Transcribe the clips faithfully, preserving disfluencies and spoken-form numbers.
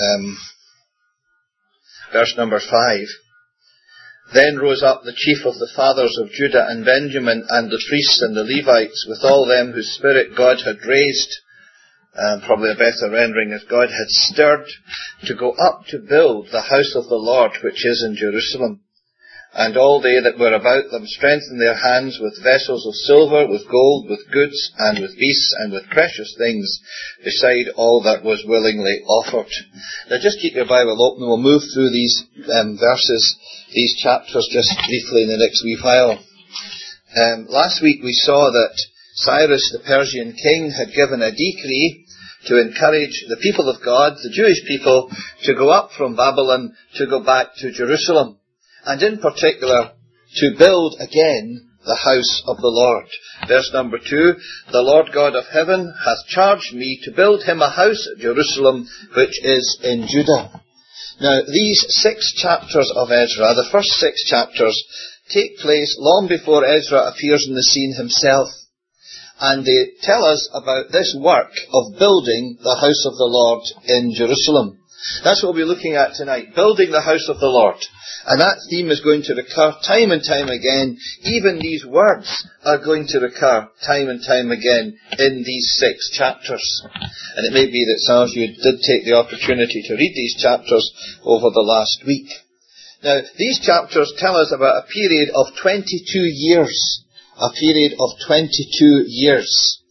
um, verse number five. Then rose up the chief of the fathers of Judah and Benjamin, and the priests and the Levites, with all them whose spirit God had raised, um, probably a better rendering as God had stirred, to go up to build the house of the Lord which is in Jerusalem. And all they that were about them strengthened their hands with vessels of silver, with gold, with goods, and with beasts, and with precious things, beside all that was willingly offered. Now just keep your Bible open. We'll move through these um, verses, these chapters, just briefly in the next wee while. Um, last week we saw that Cyrus, the Persian king, had given a decree to encourage the people of God, the Jewish people, to go up from Babylon, to go back to Jerusalem. And in particular, to build again the house of the Lord. Verse number two, the Lord God of heaven hath charged me to build him a house at Jerusalem, which is in Judah. Now, these six chapters of Ezra, the first six chapters, take place long before Ezra appears on the scene himself. And they tell us about this work of building the house of the Lord in Jerusalem. That's what we'll be looking at tonight, building the house of the Lord. And that theme is going to recur time and time again. Even these words are going to recur time and time again in these six chapters. And it may be that some of you did take the opportunity to read these chapters over the last week. Now, these chapters tell us about a period of twenty-two years. A period of twenty-two years.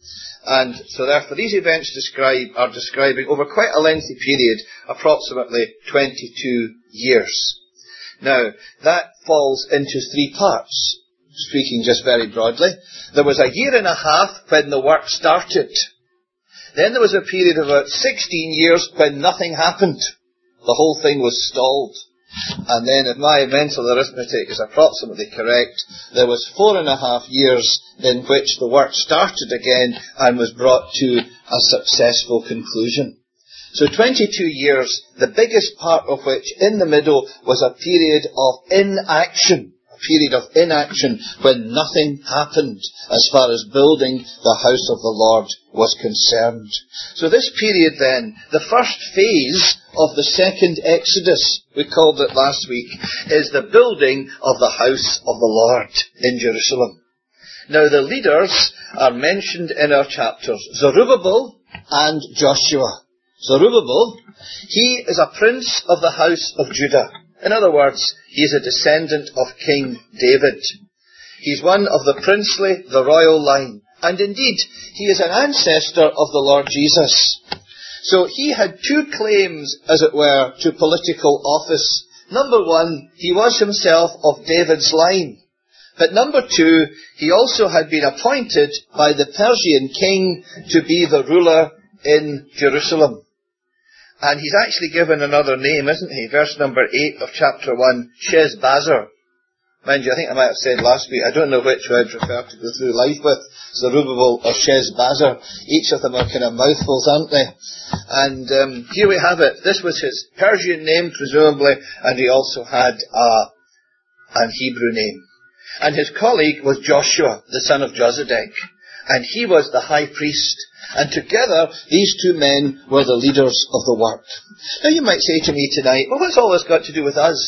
And so therefore these events describe, are describing over quite a lengthy period, approximately twenty-two years. Now, that falls into three parts, speaking just very broadly. There was a year and a half when the work started. Then there was a period of about sixteen years when nothing happened. The whole thing was stalled. And then, if my mental arithmetic is approximately correct, there was four and a half years in which the work started again and was brought to a successful conclusion. So twenty-two years, the biggest part of which in the middle was a period of inaction. A period of inaction when nothing happened as far as building the house of the Lord was concerned. So this period then, the first phase of the second Exodus, we called it last week, is the building of the house of the Lord in Jerusalem. Now the leaders are mentioned in our chapters, Zerubbabel and Joshua. Zerubbabel, he is a prince of the house of Judah. In other words, he is a descendant of King David. He's one of the princely, the royal line. And indeed, he is an ancestor of the Lord Jesus. So he had two claims, as it were, to political office. Number one, he was himself of David's line. But number two, he also had been appointed by the Persian king to be the ruler in Jerusalem. And he's actually given another name, isn't he? Verse number eight of chapter one, Sheshbazzar. Mind you, I think I might have said last week, I don't know which I'd prefer to go through life with, Zerubbabel or Sheshbazzar. Each of them are kind of mouthfuls, aren't they? And um, here we have it. This was his Persian name, presumably, and he also had a, an Hebrew name. And his colleague was Joshua, the son of Josedek. And he was the high priest. And together, these two men were the leaders of the work. Now you might say to me tonight, well, what's all this got to do with us?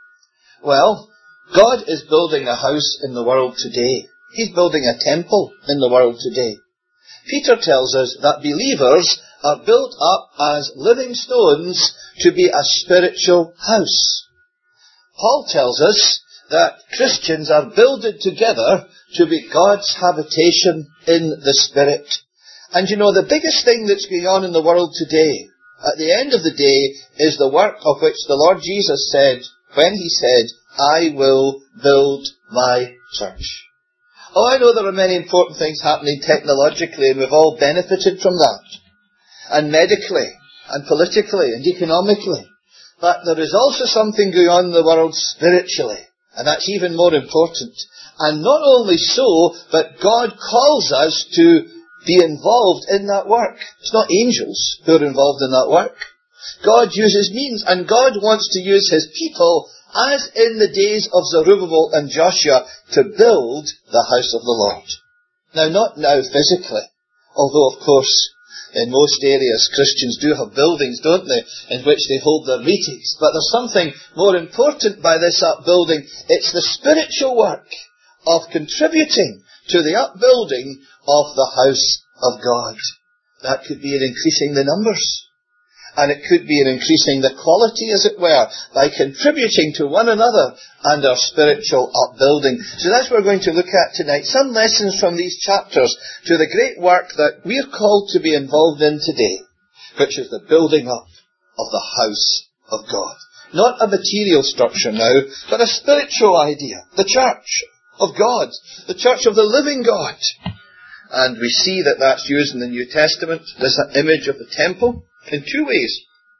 Well, God is building a house in the world today. He's building a temple in the world today. Peter tells us that believers are built up as living stones to be a spiritual house. Paul tells us that Christians are builded together to be God's habitation in the Spirit. And you know, the biggest thing that's going on in the world today, at the end of the day, is the work of which the Lord Jesus said, when he said, I will build my church. Oh, I know there are many important things happening technologically, and we've all benefited from that. And medically, and politically, and economically. But there is also something going on in the world spiritually, and that's even more important. And not only so, but God calls us to be involved in that work. It's not angels who are involved in that work. God uses means, and God wants to use his people, as in the days of Zerubbabel and Joshua, to build the house of the Lord. Now, not now physically, although of course In most areas, Christians do have buildings, don't they, in which they hold their meetings. But there's something more important by this upbuilding. It's the spiritual work of contributing to the upbuilding of the house of God. That could be in increasing the numbers. And it could be in increasing the quality, as it were, by contributing to one another and our spiritual upbuilding. So that's what we're going to look at tonight. Some lessons from these chapters to the great work that we're called to be involved in today, which is the building up of the house of God. Not a material structure now, but a spiritual idea. The church of God. The church of the living God. And we see that that's used in the New Testament, this image of the temple, in two ways.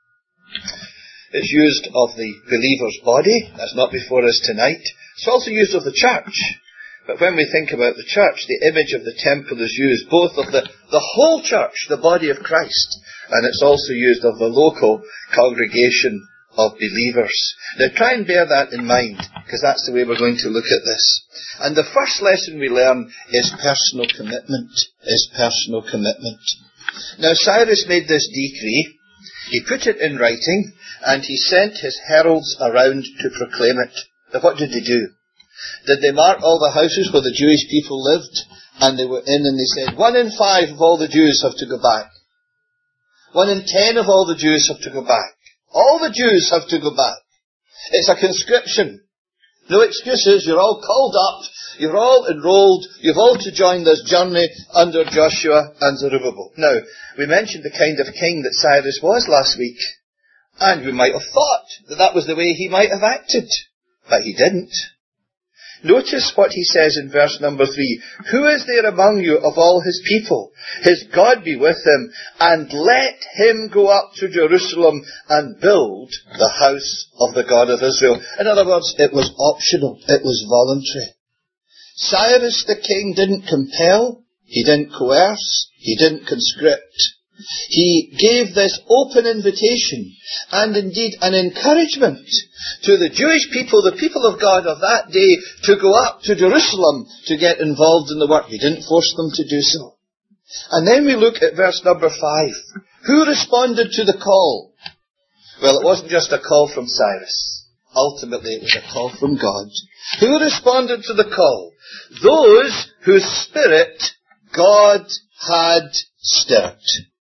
It's used of the believer's body. That's not before us tonight. It's also used of the church. But when we think about the church, the image of the temple is used both of the, the whole church, the body of Christ, and it's also used of the local congregation of believers. Now try and bear that in mind, because that's the way we're going to look at this. And the first lesson we learn is personal commitment. Is personal commitment. Now Cyrus made this decree, he put it in writing, and he sent his heralds around to proclaim it. Now what did they do? Did they mark all the houses where the Jewish people lived, and they were in and they said, one in five of all the Jews have to go back. One in ten of all the Jews have to go back. All the Jews have to go back. It's a conscription. No excuses. You're all called up. You're all enrolled. You've all to join this journey under Joshua and Zerubbabel. Now, we mentioned the kind of king that Cyrus was last week. And we might have thought that that was the way he might have acted. But he didn't. Notice what he says in verse number three. Who is there among you of all his people? His God be with him, and let him go up to Jerusalem and build the house of the God of Israel. In other words, it was optional. It was voluntary. Cyrus the king didn't compel. He didn't coerce. He didn't conscript. He gave this open invitation and indeed an encouragement to the Jewish people, the people of God of that day, to go up to Jerusalem to get involved in the work. He didn't force them to do so. And then we look at verse number five. Who responded to the call? Well, it wasn't just a call from Cyrus. Ultimately, it was a call from God. Who responded to the call? Those whose spirit God had stirred.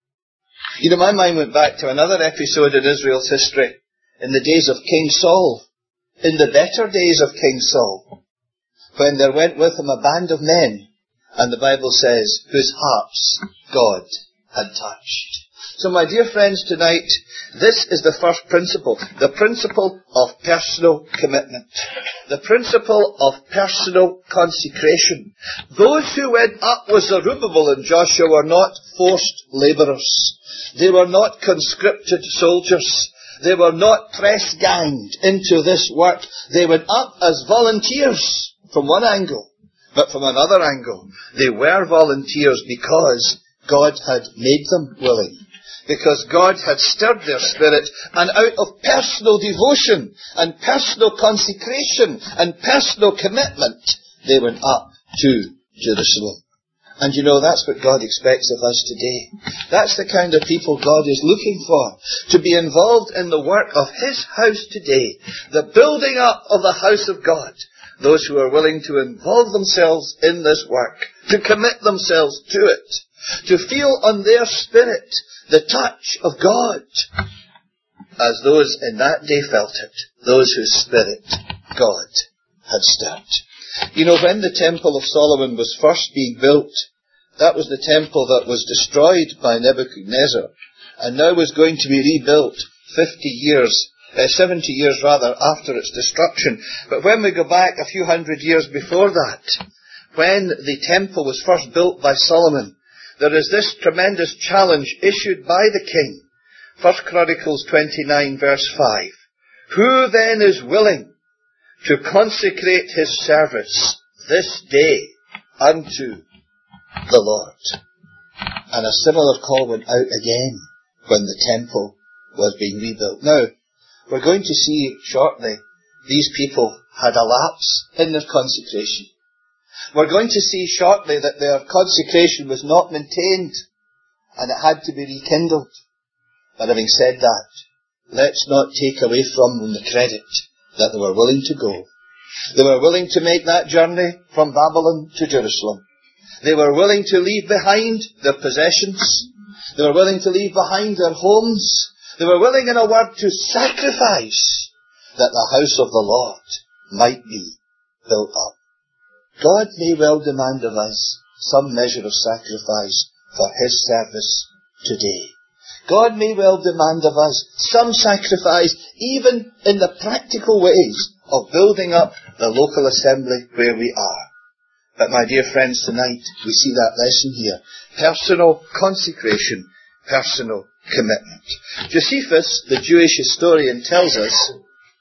You know, my mind went back to another episode in Israel's history, in the days of King Saul, in the better days of King Saul, when there went with him a band of men, and the Bible says, whose hearts God had touched. So my dear friends, tonight, this is the first principle, the principle of personal commitment, the principle of personal consecration. Those who went up with Zerubbabel and Joshua were not forced labourers. They were not conscripted soldiers. They were not press-ganged into this work. They went up as volunteers from one angle, but from another angle, they were volunteers because God had made them willing. Because God had stirred their spirit, and out of personal devotion and personal consecration and personal commitment, they went up to Jerusalem. And you know, that's what God expects of us today. That's the kind of people God is looking for, to be involved in the work of His house today, the building up of the house of God. Those who are willing to involve themselves in this work, to commit themselves to it, to feel on their spirit the touch of God, as those in that day felt it, those whose spirit God had stirred. You know, when the Temple of Solomon was first being built, that was the temple that was destroyed by Nebuchadnezzar, and now was going to be rebuilt fifty years, uh, seventy years rather, after its destruction. But when we go back a few hundred years before that, when the temple was first built by Solomon, there is this tremendous challenge issued by the king. First Chronicles twenty-nine verse five. Who then is willing to consecrate his service this day unto the Lord? And a similar call went out again when the temple was being rebuilt. Now, we're going to see shortly these people had a lapse in their consecration. We're going to see shortly that their consecration was not maintained and it had to be rekindled. But having said that, let's not take away from them the credit that they were willing to go. They were willing to make that journey from Babylon to Jerusalem. They were willing to leave behind their possessions. They were willing to leave behind their homes. They were willing, in a word, to sacrifice that the house of the Lord might be built up. God may well demand of us some measure of sacrifice for His service today. God may well demand of us some sacrifice, even in the practical ways of building up the local assembly where we are. But my dear friends, tonight we see that lesson here. Personal consecration, personal commitment. Josephus, the Jewish historian, tells us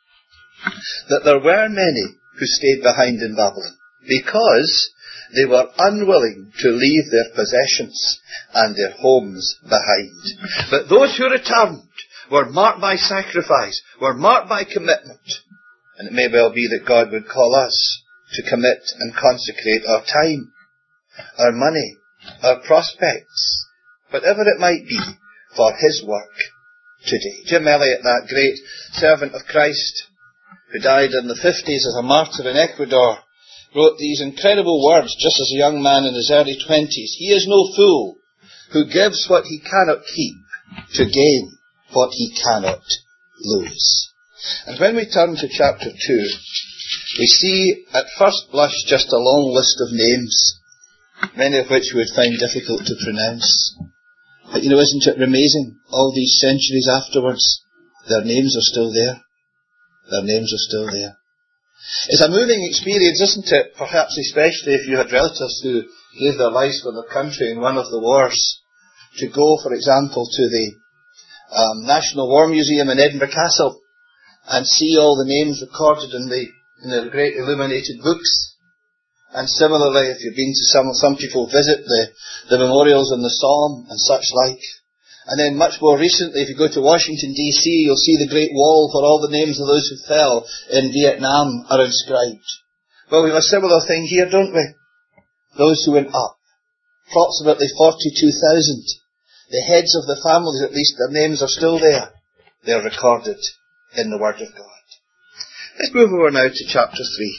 that there were many who stayed behind in Babylon because they were unwilling to leave their possessions and their homes behind. But those who returned were marked by sacrifice, were marked by commitment. And it may well be that God would call us to commit and consecrate our time, our money, our prospects, whatever it might be, for His work today. Jim Elliot, that great servant of Christ, who died in the fifties as a martyr in Ecuador, wrote these incredible words just as a young man in his early twenties. He is no fool who gives what he cannot keep to gain what he cannot lose. And when we turn to chapter two, we see at first blush just a long list of names, many of which we would find difficult to pronounce. But you know, isn't it amazing? All these centuries afterwards, their names are still there. Their names are still there. It's a moving experience, isn't it? Perhaps especially if you had relatives who gave their lives for their country in one of the wars. To go, for example, to the um, National War Museum in Edinburgh Castle and see all the names recorded in the, in the great illuminated books. And similarly, if you've been to some, some people visit the, the memorials in the Somme and such like. And then much more recently, if you go to Washington, D C, you'll see the Great Wall where all the names of those who fell in Vietnam are inscribed. Well, we have a similar thing here, don't we? Those who went up. Approximately forty-two thousand. The heads of the families, at least, their names are still there. They're recorded in the Word of God. Let's move over now to chapter three.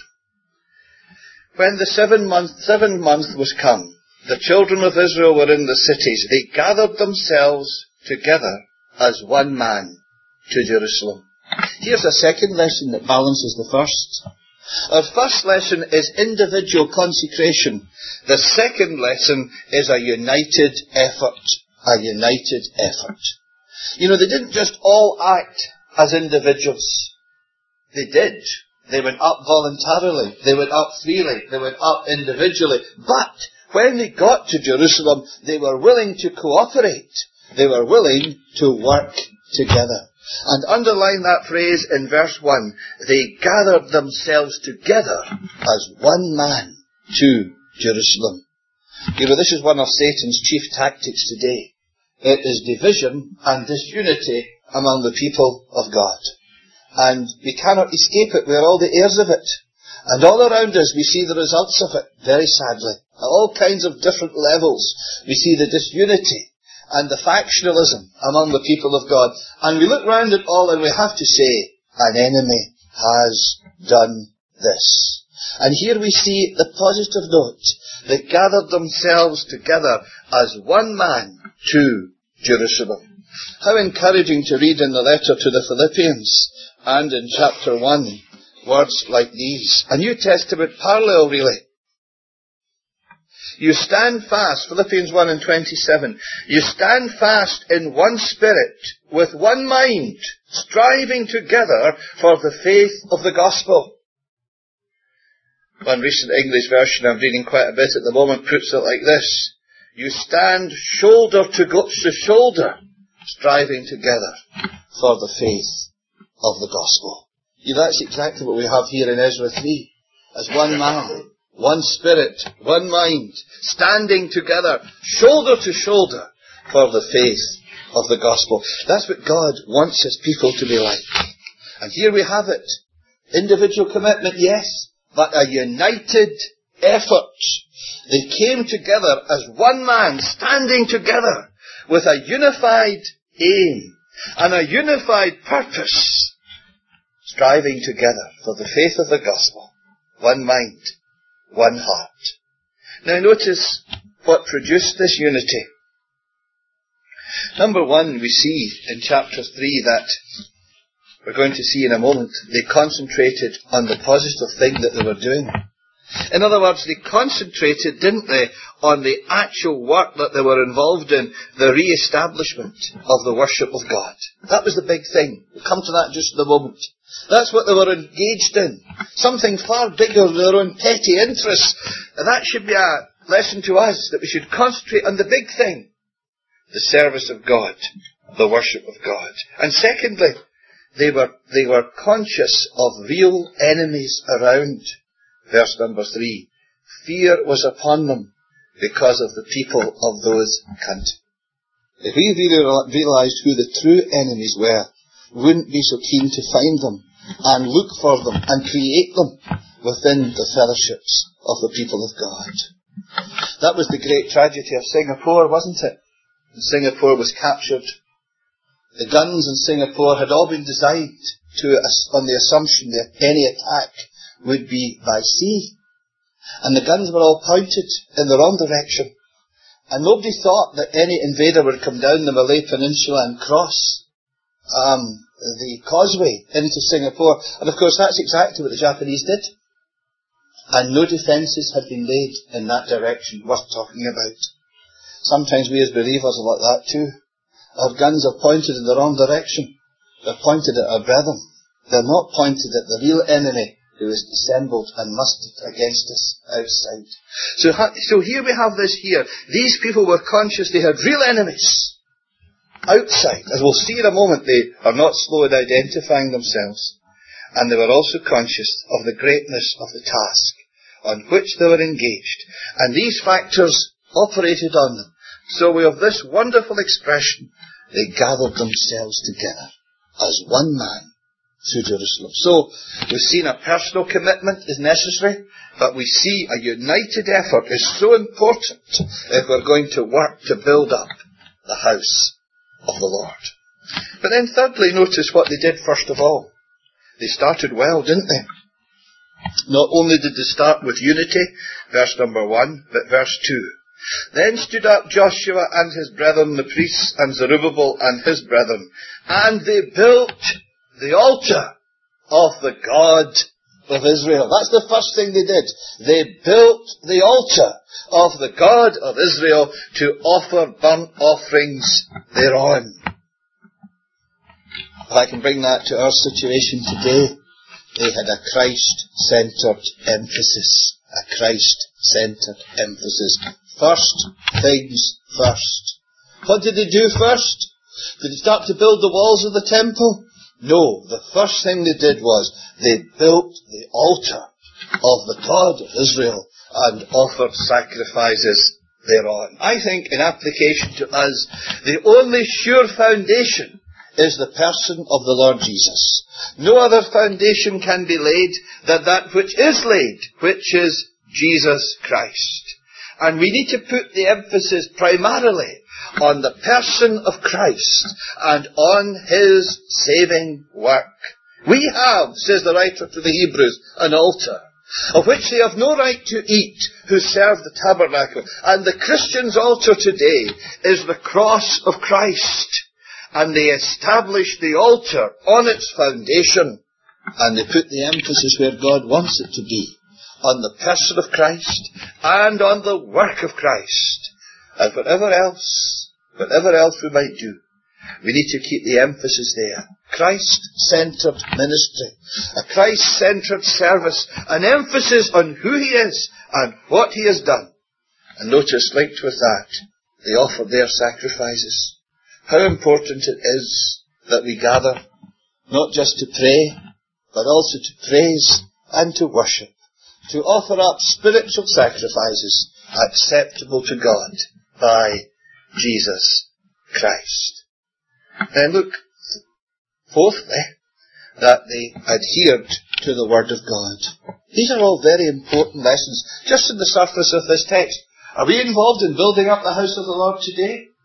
When the seven month, seventh month was come, the children of Israel were in the cities. They gathered themselves together as one man to Jerusalem. Here's a second lesson that balances the first. Our first lesson is individual consecration. The second lesson is a united effort. A united effort. You know, they didn't just all act as individuals. They did. They went up voluntarily. They went up freely. They went up individually. But when they got to Jerusalem, they were willing to cooperate. They were willing to work together. And underline that phrase in verse one. They gathered themselves together as one man to Jerusalem. You know, this is one of Satan's chief tactics today. It is division and disunity among the people of God. And we cannot escape it. We are all the heirs of it. And all around us we see the results of it, very sadly. At all kinds of different levels, we see the disunity and the factionalism among the people of God. And we look round it all and we have to say, an enemy has done this. And here we see the positive note. They gathered themselves together as one man to Jerusalem. How encouraging to read in the letter to the Philippians and in chapter one words like these. A New Testament parallel, really. You stand fast, Philippians one and twenty-seven, you stand fast in one spirit, with one mind, striving together for the faith of the gospel. One recent English version I'm reading quite a bit at the moment puts it like this. You stand shoulder to, go- to shoulder, striving together for the faith of the gospel. Yeah, that's exactly what we have here in Ezra three. As one man, one spirit, one mind, standing together, shoulder to shoulder, for the faith of the gospel. That's what God wants His people to be like. And here we have it. Individual commitment, yes, but a united effort. They came together as one man, standing together, with a unified aim and a unified purpose, striving together for the faith of the gospel, one mind, one heart. Now notice what produced this unity. Number one, we see in chapter three that, we're going to see in a moment, they concentrated on the positive thing that they were doing. In other words, they concentrated, didn't they, on the actual work that they were involved in, the re-establishment of the worship of God. That was the big thing. We'll come to that just in a moment. That's what they were engaged in. Something far bigger than their own petty interests. And that should be a lesson to us, that we should concentrate on the big thing. The service of God, the worship of God. And secondly, they were, they were conscious of real enemies around. Verse number three. Fear was upon them because of the people of those countries. If we really realised who the true enemies were, we wouldn't be so keen to find them and look for them and create them within the fellowships of the people of God. That was the great tragedy of Singapore, wasn't it? When Singapore was captured, the guns in Singapore had all been designed to, on the assumption that any attack would be by sea. And the guns were all pointed in the wrong direction. And nobody thought that any invader would come down the Malay Peninsula and cross um, the causeway into Singapore. And of course that's exactly what the Japanese did. And no defences had been laid in that direction worth talking about. Sometimes we as believers are like that too. Our guns are pointed in the wrong direction. They're pointed at our brethren. They're not pointed at the real enemy who is dissembled and mustered against us outside. So, so here we have this here. These people were conscious they had real enemies outside. As we'll see in a moment, they are not slow in identifying themselves. And they were also conscious of the greatness of the task on which they were engaged. And these factors operated on them. So we have this wonderful expression, they gathered themselves together as one man through Jerusalem. So we've seen a personal commitment is necessary, but we see a united effort is so important if we're going to work to build up the house of the Lord. But then thirdly, notice what they did first of all. They started well, didn't they? Not only did they start with unity, verse number one, but verse two. Then stood up Joshua and his brethren, the priests, and Zerubbabel and his brethren, and they built the altar of the God of Israel. That's the first thing they did. They built the altar of the God of Israel to offer burnt offerings thereon. If I can bring that to our situation today, they had a Christ-centred emphasis. A Christ-centred emphasis. First things first. What did they do first? Did they start to build the walls of the temple? No, the first thing they did was they built the altar of the God of Israel and offered sacrifices thereon. I think in application to us, the only sure foundation is the person of the Lord Jesus. No other foundation can be laid than that which is laid, which is Jesus Christ. And we need to put the emphasis primarily on the person of Christ and on His saving work. We have, says the writer to the Hebrews, an altar, of which they have no right to eat who serve the tabernacle. And the Christian's altar today is the cross of Christ. And they establish the altar on its foundation, and they put the emphasis where God wants it to be, on the person of Christ and on the work of Christ. And whatever else, whatever else we might do, we need to keep the emphasis there. Christ-centred ministry, a Christ-centred service, an emphasis on who He is and what He has done. And notice, linked with that, they offered their sacrifices. How important it is that we gather, not just to pray, but also to praise and to worship, to offer up spiritual sacrifices acceptable to God by Jesus Christ. Then look, fourthly, that they adhered to the Word of God. These are all very important lessons, just on the surface of this text. Are we involved in building up the house of the Lord today?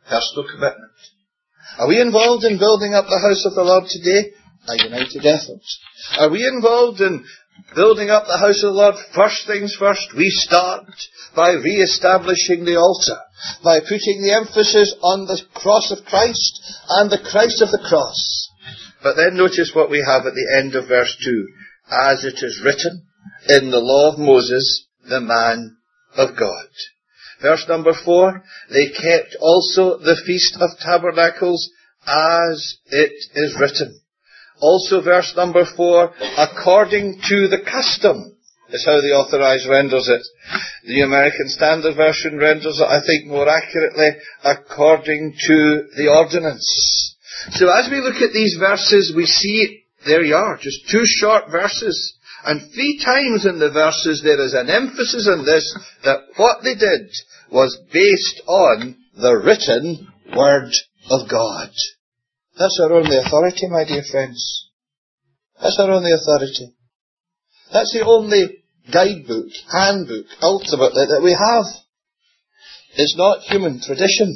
Personal commitment. Are we involved in building up the house of the Lord today? A united effort. Are we involved in building up the house of the Lord? First things first, we start by re-establishing the altar, by putting the emphasis on the cross of Christ and the Christ of the cross. But then notice what we have at the end of verse two. As it is written in the law of Moses, the man of God. Verse number four, they kept also the Feast of Tabernacles as it is written. Also verse number four, according to the custom, is how the Authorized renders it. The American Standard Version renders it, I think, more accurately, according to the ordinance. So as we look at these verses, we see, there you are, just two short verses. And three times in the verses there is an emphasis on this, that what they did was based on the written Word of God. That's our only authority, my dear friends. That's our only authority. That's the only guidebook, handbook, ultimately, that we have. It's not human tradition.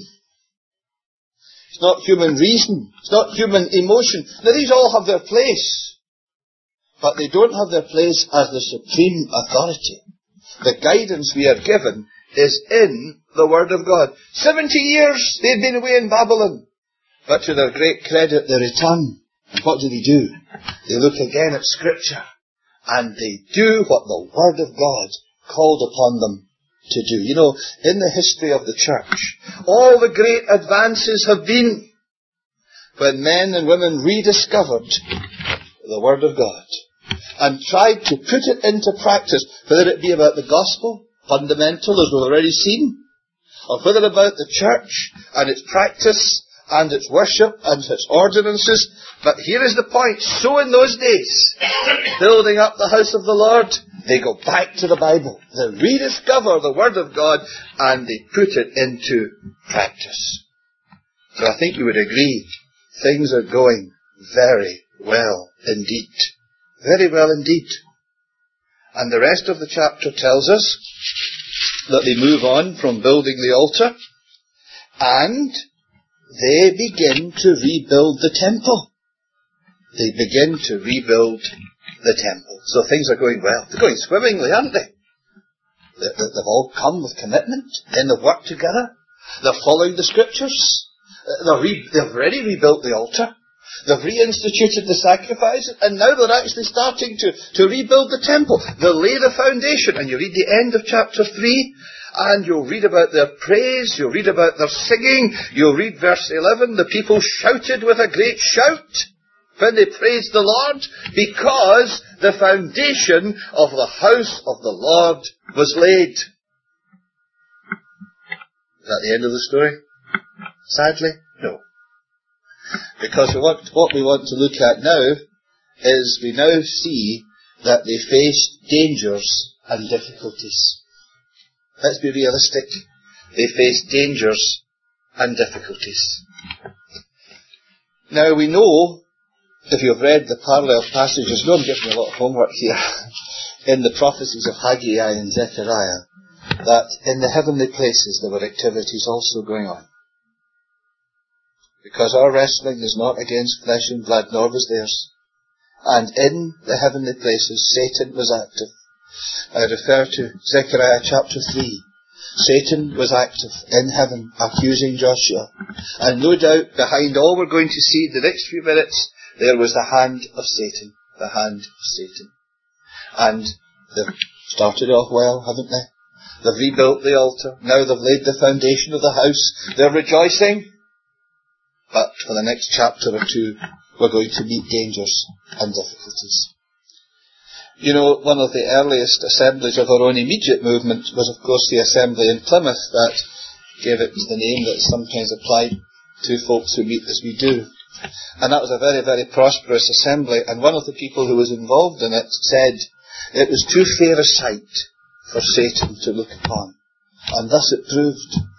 It's not human reason. It's not human emotion. Now, these all have their place. But they don't have their place as the supreme authority. The guidance we are given is in the Word of God. Seventy years they'd been away in Babylon. But to their great credit, they return. And what do they do? They look again at Scripture. And they do what the Word of God called upon them to do. You know, in the history of the church, all the great advances have been when men and women rediscovered the Word of God and tried to put it into practice, whether it be about the gospel, fundamental as we've already seen, or whether about the church and its practice and its worship and its ordinances. But here is the point. So in those days, building up the house of the Lord, they go back to the Bible. They rediscover the Word of God and they put it into practice. So I think you would agree, things are going very well indeed. Very well indeed. And the rest of the chapter tells us that they move on from building the altar and they begin to rebuild the temple. They begin to rebuild the temple. So things are going well. They're going swimmingly, aren't they? They've all come with commitment. Then they've worked together. They're following the Scriptures. They're re- they've already rebuilt the altar. They've reinstituted the sacrifice, and now they're actually starting to, to rebuild the temple. They'll lay the foundation, and you read the end of chapter three, and you'll read about their praise, you'll read about their singing, you'll read verse eleven, the people shouted with a great shout when they praised the Lord, because the foundation of the house of the Lord was laid. Is that the end of the story? Sadly, no. Because we want, what we want to look at now is we now see that they faced dangers and difficulties. Let's be realistic. They faced dangers and difficulties. Now we know, if you've read the parallel passages, no, I'm giving you a lot of homework here, in the prophecies of Haggai and Zechariah, that in the heavenly places there were activities also going on. Because our wrestling is not against flesh and blood, nor was theirs. And in the heavenly places, Satan was active. I refer to Zechariah chapter three. Satan was active in heaven, accusing Joshua. And no doubt, behind all we're going to see in the next few minutes, there was the hand of Satan. The hand of Satan. And they've started off well, haven't they? They've rebuilt the altar. Now they've laid the foundation of the house. They're rejoicing. But for the next chapter or two, we're going to meet dangers and difficulties. You know, one of the earliest assemblies of our own immediate movement was, of course, the assembly in Plymouth that gave it the name that's sometimes applied to folks who meet as we do. And that was a very, very prosperous assembly. And one of the people who was involved in it said it was too fair a sight for Satan to look upon. And thus it proved.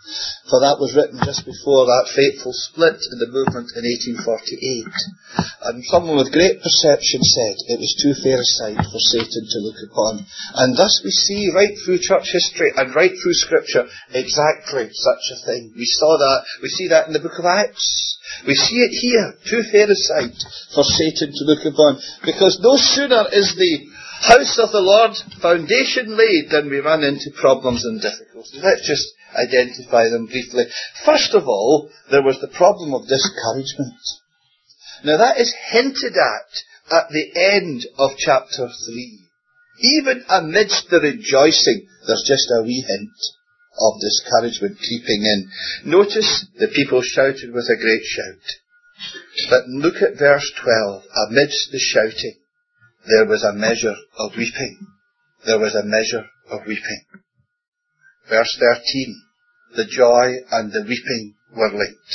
For that was written just before that fateful split in the movement in eighteen forty-eight. And someone with great perception said it was too fair a sight for Satan to look upon. And thus we see right through church history and right through Scripture exactly such a thing. We saw that, we see that in the book of Acts. We see it here, too fair a sight for Satan to look upon. Because no sooner is the house of the Lord foundation laid than we run into problems and difficulties. Let's just identify them briefly. First of all, there was the problem of discouragement. Now that is hinted at at the end of chapter three. Even amidst the rejoicing, there's just a wee hint of discouragement creeping in. Notice the people shouted with a great shout. But look at verse twelve. Amidst the shouting, there was a measure of weeping. There was a measure of weeping. Verse thirteen. The joy and the weeping were linked.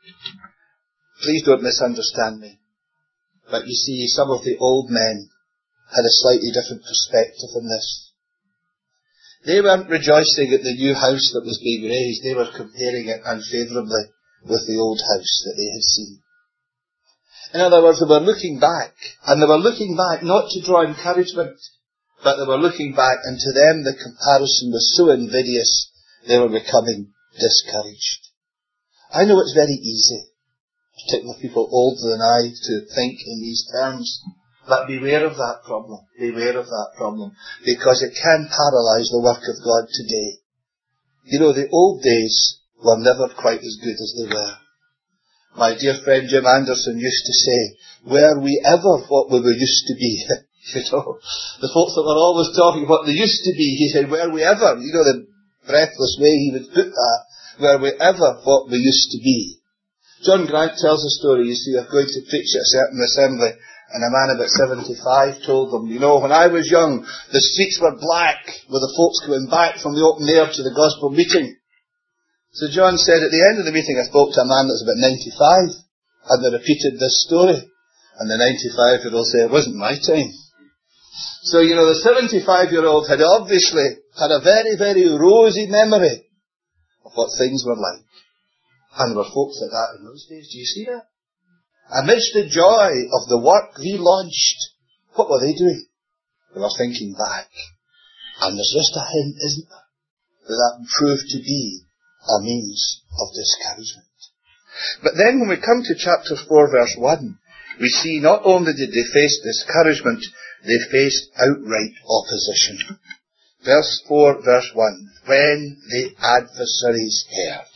Please don't misunderstand me. But you see, some of the old men had a slightly different perspective on this. They weren't rejoicing at the new house that was being raised. They were comparing it unfavourably with the old house that they had seen. In other words, they were looking back, and they were looking back not to draw encouragement, but they were looking back, and to them the comparison was so invidious, they were becoming discouraged. I know it's very easy, particularly people older than I, to think in these terms, but beware of that problem. Beware of that problem, because it can paralyse the work of God today. You know, the old days were never quite as good as they were. My dear friend Jim Anderson used to say, were we ever what we were used to be? You know, the folks that were always talking what they used to be, he said, were we ever? You know, the breathless way he would put that, were we ever what we used to be? John Grant tells a story, you see, of going to preach at a certain assembly, and a man about seventy-five told them, you know, when I was young, the streets were black with the folks coming back from the open air to the gospel meeting. So John said, at the end of the meeting I spoke to a man that was about ninety-five, and they repeated this story. And the ninety-five-year-old said, it wasn't my time. So, you know, the seventy-five-year-old had obviously had a very, very rosy memory of what things were like. And there were folks like that in those days. Do you see that? Amidst the joy of the work relaunched, what were they doing? They were thinking back. And there's just a hint, isn't there, that that proved to be a means of discouragement. But then when we come to chapter four, verse one, we see not only did they face discouragement, they faced outright opposition. Verse four, verse one, when the adversaries heard.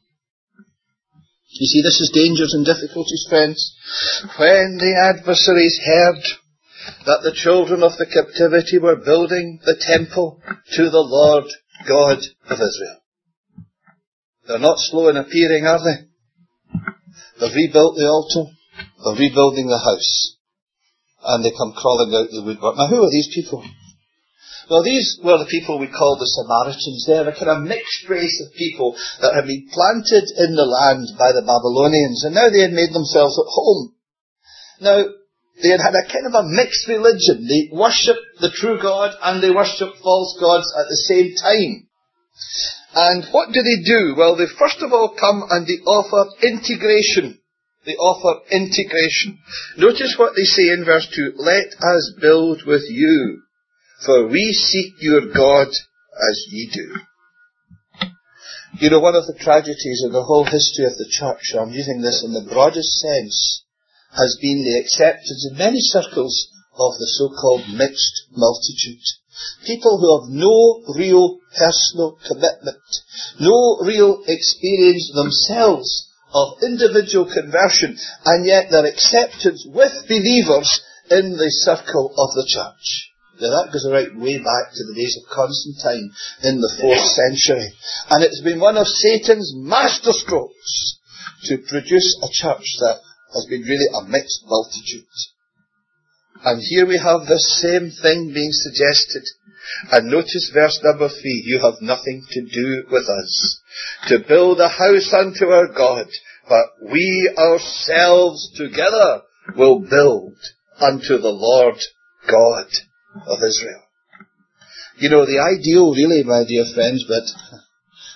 You see, this is dangers and difficulties, friends. When the adversaries heard that the children of the captivity were building the temple to the Lord God of Israel. They're not slow in appearing, are they? They've rebuilt the altar. They're rebuilding the house. And they come crawling out the woodwork. Now, who are these people? Well, these were the people we call the Samaritans. They're a kind of mixed race of people that had been planted in the land by the Babylonians, and now they had made themselves at home. Now, they had had a kind of a mixed religion. They worshipped the true God and they worshipped false gods at the same time. And what do they do? Well, they first of all come and they offer integration. They offer integration. Notice what they say in verse two. Let us build with you, for we seek your God as ye do. You know, one of the tragedies of the whole history of the church, I'm using this in the broadest sense, has been the acceptance in many circles of the so-called mixed multitude. People who have no real personal commitment, no real experience themselves of individual conversion, and yet their acceptance with believers in the circle of the church. Now that goes right way back to the days of Constantine in the fourth century. And it's been one of Satan's masterstrokes to produce a church that has been really a mixed multitude. And here we have this same thing being suggested. And notice verse number three, you have nothing to do with us to build a house unto our God, but we ourselves together will build unto the Lord God of Israel. You know, the ideal really, my dear friends, but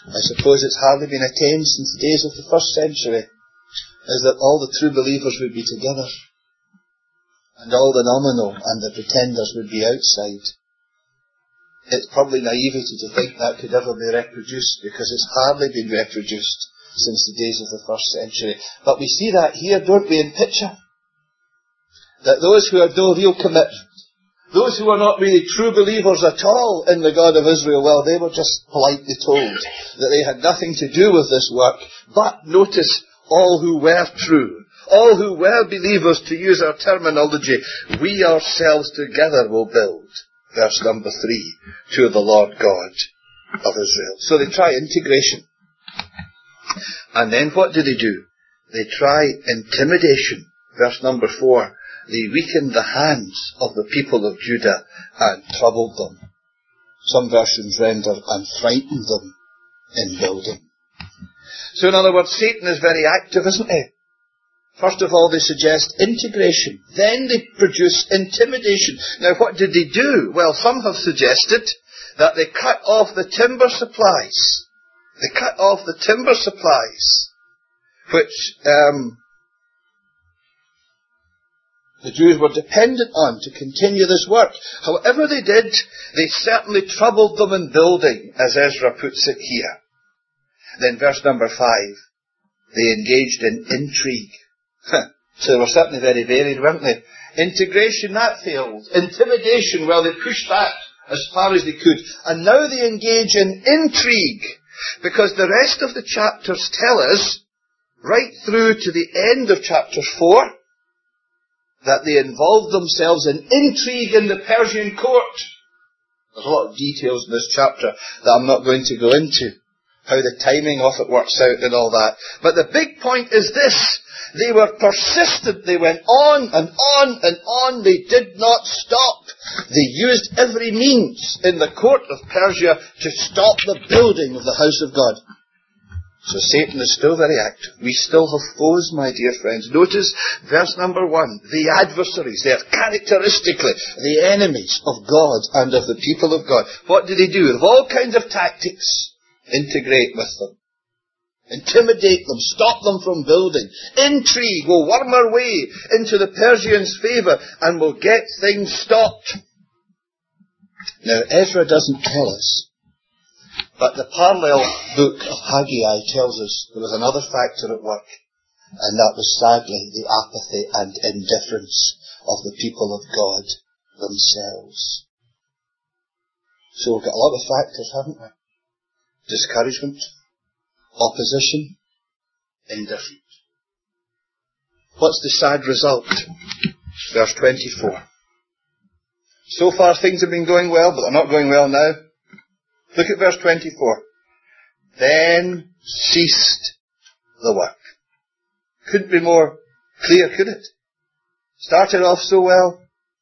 I suppose it's hardly been attained since the days of the first century, is that all the true believers would be together, and all the nominal and the pretenders would be outside. It's probably naivety to think that could ever be reproduced, because it's hardly been reproduced since the days of the first century. But we see that here, don't we, in picture? That those who had no real commitment, those who were not really true believers at all in the God of Israel, well, they were just politely told that they had nothing to do with this work. But notice, all who were true, all who were believers, to use our terminology, we ourselves together will build, verse number three, to the Lord God of Israel. So they try integration. And then what do they do? They try intimidation. Verse number four. They weakened the hands of the people of Judah and troubled them. Some versions render and frightened them in building. So in other words, Satan is very active, isn't he? First of all, they suggest integration. Then they produce intimidation. Now what did they do? Well, some have suggested that they cut off the timber supplies. They cut off the timber supplies, which um, the Jews were dependent on to continue this work. However they did, they certainly troubled them in building, as Ezra puts it here. Then verse number five, they engaged in intrigue. So they were certainly very varied, weren't they? Integration, that failed. Intimidation, well, they pushed that as far as they could. And now they engage in intrigue, because the rest of the chapters tell us, right through to the end of chapter four, that they involved themselves in intrigue in the Persian court. There's a lot of details in this chapter that I'm not going to go into, how the timing of it works out and all that. But the big point is this: they were persistent. They went on and on and on. They did not stop. They used every means in the court of Persia to stop the building of the house of God. So Satan is still very active. We still have foes, my dear friends. Notice verse number one. The adversaries, they are characteristically the enemies of God and of the people of God. What do they do? With all kinds of tactics, integrate with them. Intimidate them, stop them from building. Intrigue, will worm our way into the Persians' favour and will get things stopped. Now, Ezra doesn't tell us, but the parallel book of Haggai tells us there was another factor at work, and that was sadly the apathy and indifference of the people of God themselves. So we've got a lot of factors, haven't we? Discouragement, opposition, indifference. What's the sad result? Verse twenty-four. So far things have been going well, but they're not going well now. Look at verse twenty-four. Then ceased the work. Couldn't be more clear, could it? Started off so well.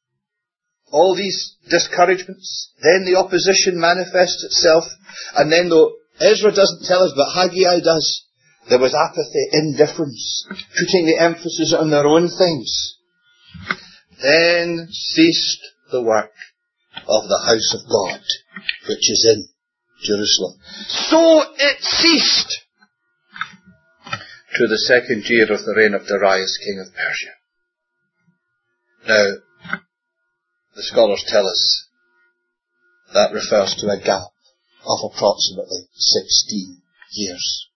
All these discouragements. Then the opposition manifests itself. And then though Ezra doesn't tell us, but Haggai does, there was apathy, indifference, putting the emphasis on their own things. Then ceased the work of the house of God, which is in Jerusalem. So it ceased to the second year of the reign of Darius, king of Persia. Now, the scholars tell us that refers to a gap of approximately sixteen years.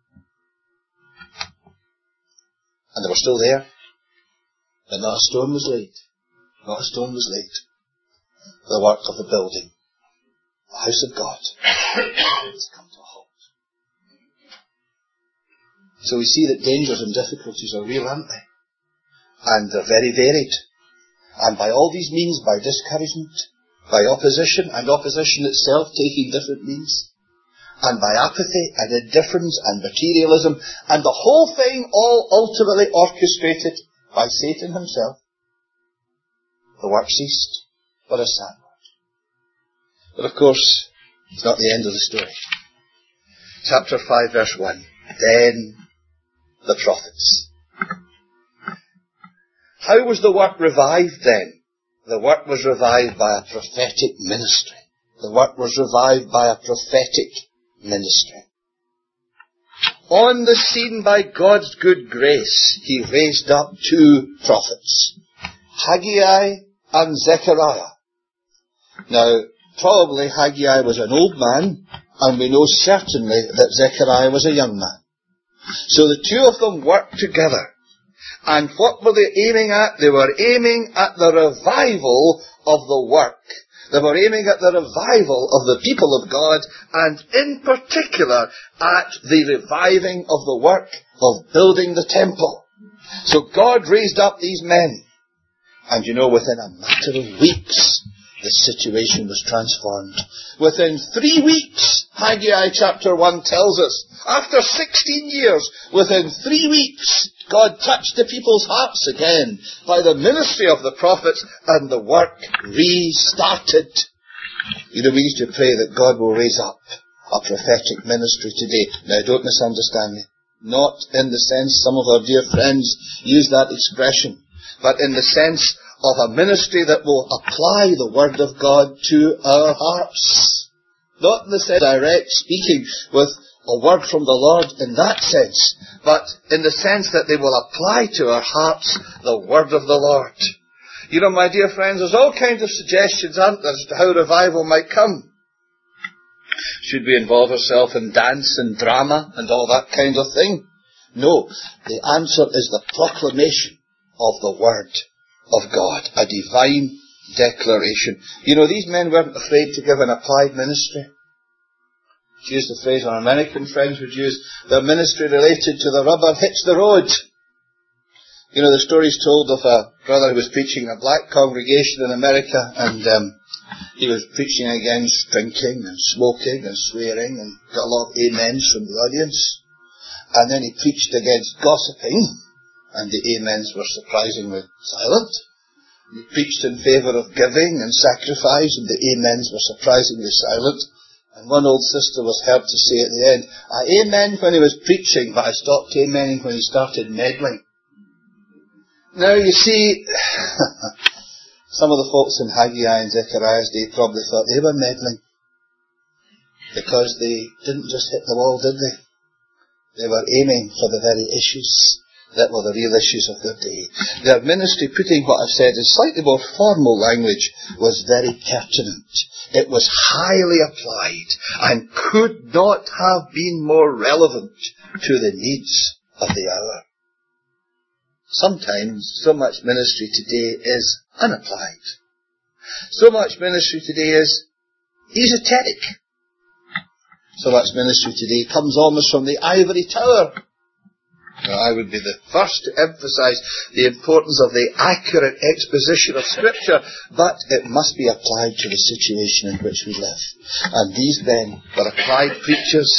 And they were still there, but not a stone was laid. Not a stone was laid. The work of the building, the house of God, has come to a halt. So we see that dangers and difficulties are real, aren't they? And they're very varied. And by all these means, by discouragement, by opposition, and opposition itself taking different means, and by apathy and indifference and materialism, and the whole thing all ultimately orchestrated by Satan himself, the work ceased. What a sad word. But of course, it's not the end of the story. Chapter five, verse one. Then the prophets. How was the work revived then? The work was revived by a prophetic ministry. The work was revived by a prophetic ministry. on the scene by God's good grace, he raised up two prophets, Haggai and Zechariah. Now, probably Haggai was an old man, and we know certainly that Zechariah was a young man. So the two of them worked together. And what were they aiming at? They were aiming at the revival of the work. They were aiming at the revival of the people of God, and in particular at the reviving of the work of building the temple. So God raised up these men. And you know, within a matter of weeks, the situation was transformed. Within three weeks, Haggai chapter one tells us, after sixteen years, within three weeks, God touched the people's hearts again by the ministry of the prophets, and the work restarted. You know, we used to pray that God will raise up a prophetic ministry today. Now, don't misunderstand me. Not in the sense some of our dear friends use that expression, but in the sense of a ministry that will apply the Word of God to our hearts. Not in the sense of direct speaking with a word from the Lord in that sense, but in the sense that they will apply to our hearts the Word of the Lord. You know, my dear friends, there's all kinds of suggestions, aren't there, as to how revival might come. Should we involve ourselves in dance and drama and all that kind of thing? No, the answer is the proclamation of the Word of God, a divine declaration. You know, these men weren't afraid to give an applied ministry. To use the phrase our American friends would use, their ministry related to the rubber hits the road. You know, the story's told of a brother who was preaching in a black congregation in America, and um, he was preaching against drinking and smoking and swearing, and got a lot of amens from the audience. And then he preached against gossiping, and the amens were surprisingly silent. He preached in favour of giving and sacrifice, and the amens were surprisingly silent. And one old sister was heard to say at the end, I amen when he was preaching, but I stopped amening when he started meddling. Now, you see, some of the folks in Haggai and Zechariah's day probably thought they were meddling, because they didn't just hit the wall, did they? They were aiming for the very issues that were the real issues of their day. Their ministry, putting what I've said in slightly more formal language, was very pertinent. It was highly applied and could not have been more relevant to the needs of the hour. Sometimes so much ministry today is unapplied. So much ministry today is esoteric. So much ministry today comes almost from the ivory tower. Now, I would be the first to emphasize the importance of the accurate exposition of Scripture, but it must be applied to the situation in which we live. And these men were applied preachers,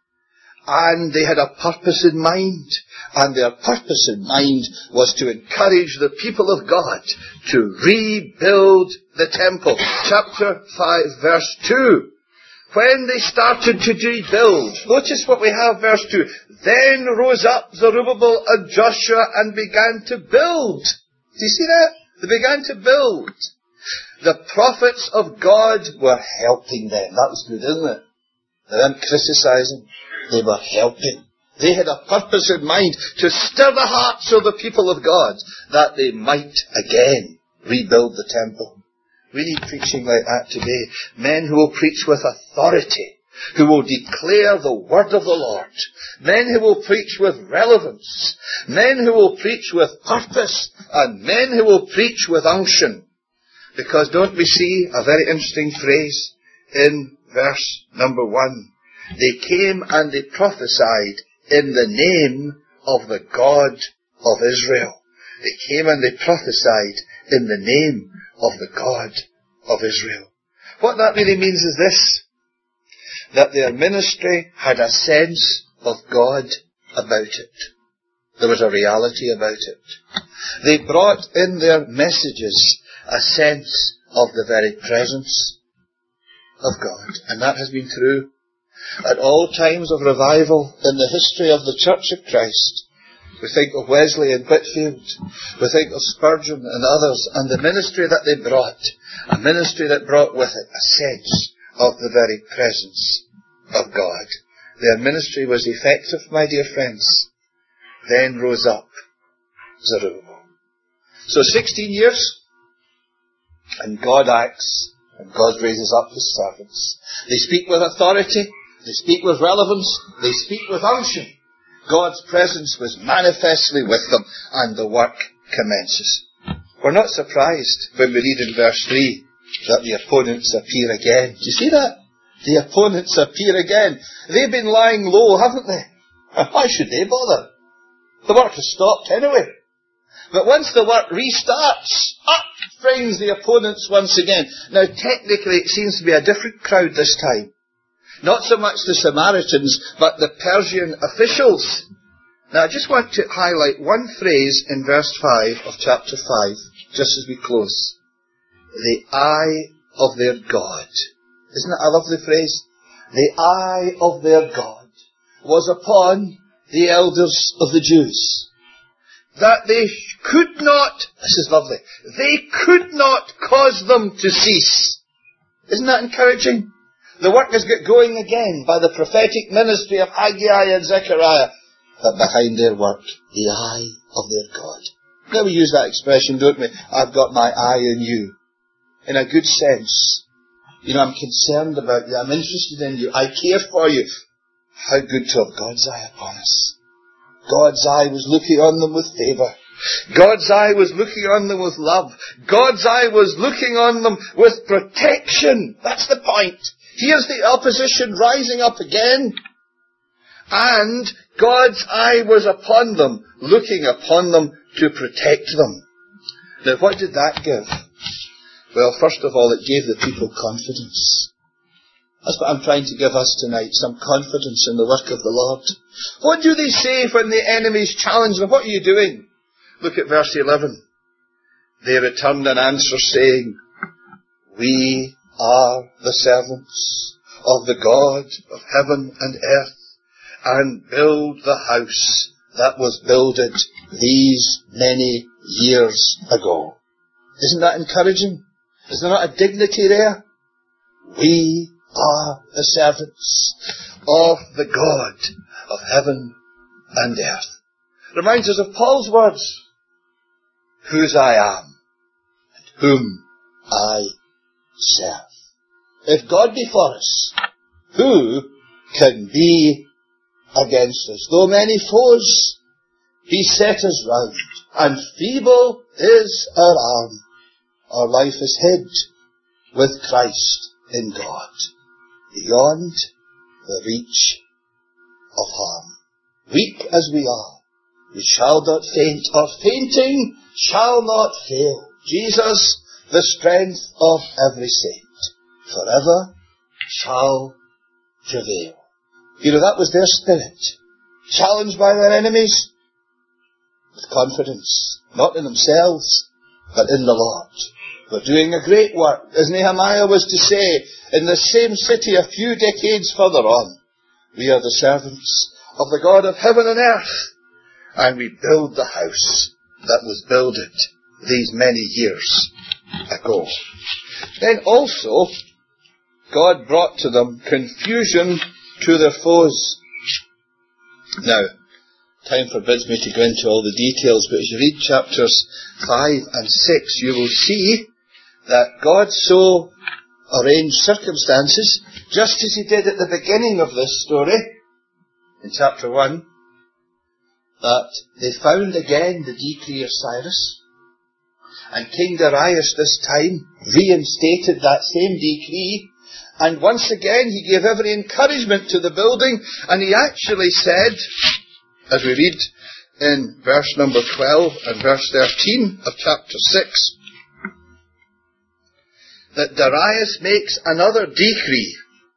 and they had a purpose in mind, and their purpose in mind was to encourage the people of God to rebuild the temple. Chapter five, verse two. When they started to rebuild, notice what we have, verse two. Then rose up Zerubbabel and Joshua and began to build. Do you see that? They began to build. The prophets of God were helping them. That was good, isn't it? They weren't criticizing. They were helping. They had a purpose in mind to stir the hearts of the people of God, that they might again rebuild the temple. We need preaching like that today. Men who will preach with authority, who will declare the word of the Lord. Men who will preach with relevance. Men who will preach with purpose. And men who will preach with unction. Because don't we see a very interesting phrase in verse number one? They came and they prophesied in the name of the God of Israel. They came and they prophesied in the name of the God of Israel. What that really means is this, that their ministry had a sense of God about it. There was a reality about it. They brought in their messages a sense of the very presence of God. And that has been true at all times of revival in the history of the Church of Christ. We think of Wesley and Whitfield. We think of Spurgeon and others, and the ministry that they brought, a ministry that brought with it a sense of the very presence of God. Their ministry was effective, my dear friends. Then rose up Zerubbabel. So sixteen years, and God acts, and God raises up His servants. They speak with authority, they speak with relevance, they speak with unction. God's presence was manifestly with them, and the work commences. We're not surprised when we read in verse three that the opponents appear again. Do you see that? The opponents appear again. They've been lying low, haven't they? Why should they bother? The work has stopped anyway. But once the work restarts, up springs the opponents once again. Now technically it seems to be a different crowd this time. Not so much the Samaritans, but the Persian officials. Now I just want to highlight one phrase in verse five of chapter five, just as we close. The eye of their God. Isn't that a lovely phrase? The eye of their God was upon the elders of the Jews. That they could not, this is lovely, they could not cause them to cease. Isn't that encouraging? The work has got going again by the prophetic ministry of Haggai and Zechariah. But behind their work, the eye of their God. Now we use that expression, don't we? I've got my eye on you. In a good sense. You know, I'm concerned about you. I'm interested in you. I care for you. How good to have God's eye upon us. God's eye was looking on them with favour. God's eye was looking on them with love. God's eye was looking on them with protection. That's the point. Here's the opposition rising up again. And God's eye was upon them, looking upon them to protect them. Now what did that give? Well, first of all, it gave the people confidence. That's what I'm trying to give us tonight, some confidence in the work of the Lord. What do they say when the enemies challenge them? What are you doing? Look at verse eleven. They returned an answer saying, we are the servants of the God of heaven and earth, and build the house that was builded these many years ago. Isn't that encouraging? Is there not a dignity there? We are the servants of the God of heaven and earth. Reminds us of Paul's words, whose I am and whom I serve. If God be for us, who can be against us? Though many foes beset us round, and feeble is our arm, our life is hid with Christ in God, beyond the reach of harm. Weak as we are, we shall not faint, or fainting shall not fail. Jesus, the strength of every saint, forever shall prevail. You know, that was their spirit. Challenged by their enemies, with confidence, not in themselves, but in the Lord. We're doing a great work, as Nehemiah was to say, in the same city a few decades further on. We are the servants of the God of heaven and earth, and we build the house that was builded these many years ago. Then also, God brought to them confusion to their foes. Now, time forbids me to go into all the details, but as you read chapters five and six, you will see that God so arranged circumstances, just as He did at the beginning of this story, in chapter one, that they found again the decree of Cyrus, and King Darius this time reinstated that same decree. And once again, he gave every encouragement to the building, and he actually said, as we read in verse number twelve and verse thirteen of chapter six, that Darius makes another decree,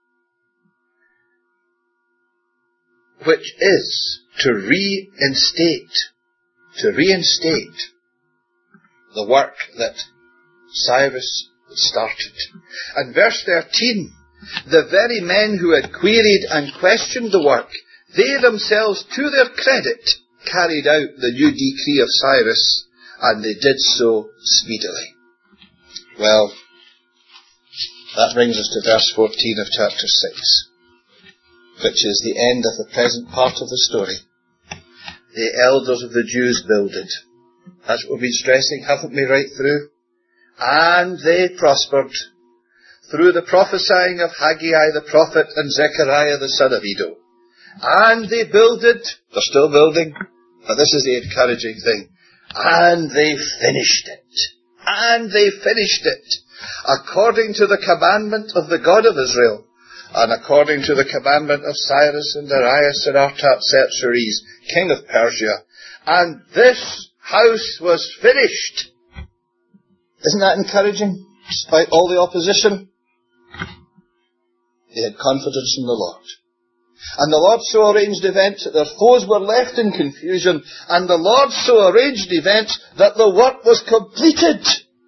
which is to reinstate, to reinstate the work that Cyrus started. And verse thirteen, the very men who had queried and questioned the work, they themselves, to their credit, carried out the new decree of Cyrus, and they did so speedily. Well, that brings us to verse fourteen of chapter six. which is the end of the present part of the story, the elders of the Jews builded. That's what we've been stressing, haven't we, right through? And they prospered through the prophesying of Haggai the prophet and Zechariah the son of Iddo. And they builded, they're still building, but this is the encouraging thing, and they finished it. And they finished it, according to the commandment of the God of Israel, and according to the commandment of Cyrus and Darius and Artaxerxes, king of Persia. And this house was finished. Isn't that encouraging? Despite all the opposition, they had confidence in the Lord. And the Lord so arranged events that their foes were left in confusion, and the Lord so arranged events that the work was completed.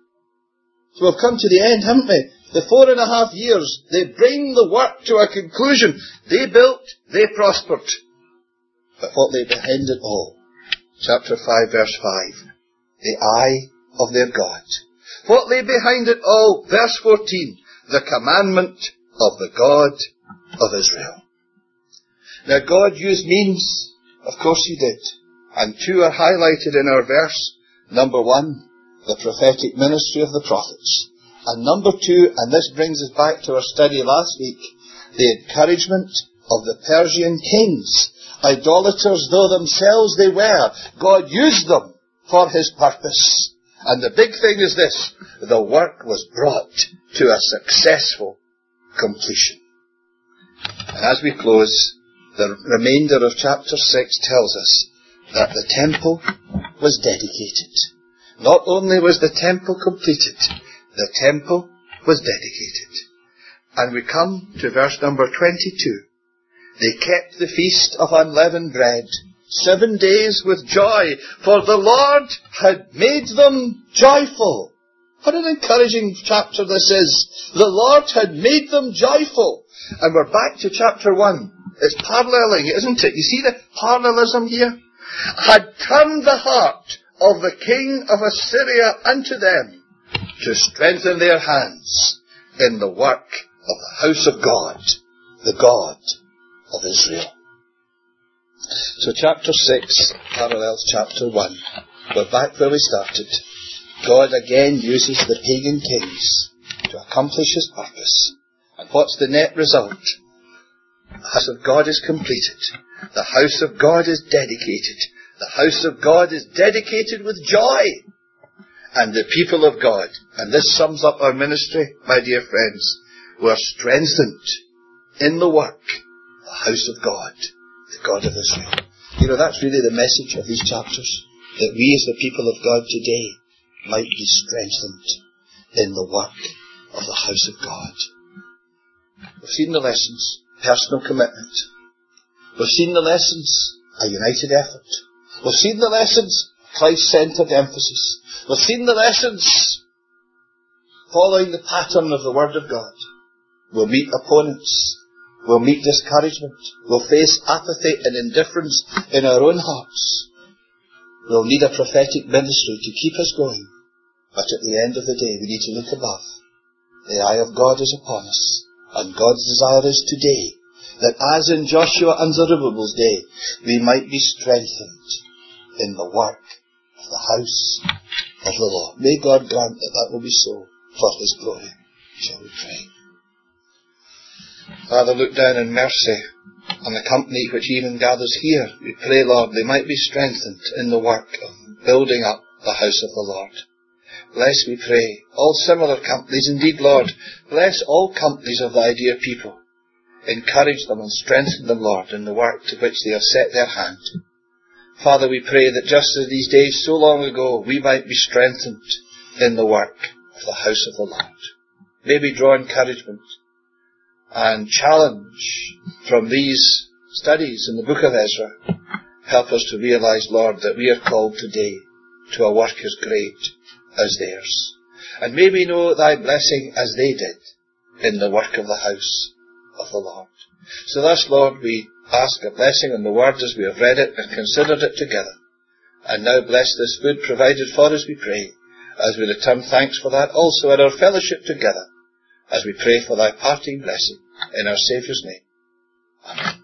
So we've come to the end, haven't we? The four and a half years, they bring the work to a conclusion. They built, they prospered. But what lay behind it all? Chapter five, verse five. The eye of their God. What lay behind it all? Verse fourteen. The commandment of the God of Israel. Now God used means, of course He did. And two are highlighted in our verse. Number one, the prophetic ministry of the prophets. And number two, and this brings us back to our study last week, the encouragement of the Persian kings. Idolaters though themselves they were, God used them for His purpose. And the big thing is this, the work was brought to a successful completion. And as we close, the remainder of chapter six tells us that the temple was dedicated. Not only was the temple completed, the temple was dedicated. And we come to verse number twenty-two. They kept the feast of unleavened bread seven days with joy, for the Lord had made them joyful. What an encouraging chapter this is. The Lord had made them joyful. And we're back to chapter one. It's paralleling, isn't it? You see the parallelism here? Had turned the heart of the king of Assyria unto them to strengthen their hands in the work of the house of God, the God of Israel. So chapter six parallels chapter one. We're back where we started. God again uses the pagan kings to accomplish His purpose. And what's the net result? The house of God is completed. The house of God is dedicated. The house of God is dedicated with joy. And the people of God, and this sums up our ministry, my dear friends, were strengthened in the work, the house of God, the God of Israel. You know, that's really the message of these chapters, that we as the people of God today might be strengthened in the work of the house of God. We've seen the lessons. Personal commitment. We've seen the lessons, a united effort. We've seen the lessons, Christ-centered emphasis. We've seen the lessons, following the pattern of the Word of God. We'll meet opponents. We'll meet discouragement. We'll face apathy and indifference in our own hearts. We'll need a prophetic ministry to keep us going. But at the end of the day, we need to look above. The eye of God is upon us. And God's desire is today that as in Joshua and Zerubbabel's day, we might be strengthened in the work of the house of the Lord. May God grant that that will be so for His glory. Shall we pray? Father, look down in mercy on the company which even gathers here. We pray, Lord, they might be strengthened in the work of building up the house of the Lord. Bless, we pray, all similar companies. Indeed, Lord, bless all companies of Thy dear people. Encourage them and strengthen them, Lord, in the work to which they have set their hand. Father, we pray that just as these days so long ago, we might be strengthened in the work of the house of the Lord. May we draw encouragement and challenge from these studies in the book of Ezra. Help us to realize, Lord, that we are called today to a work as great as theirs. And may we know Thy blessing as they did in the work of the house of the Lord. So thus, Lord, we ask a blessing on the Word as we have read it and considered it together. And now bless this food provided for us, we pray, as we return thanks for that also in our fellowship together, as we pray for Thy parting blessing in our Saviour's name. Amen.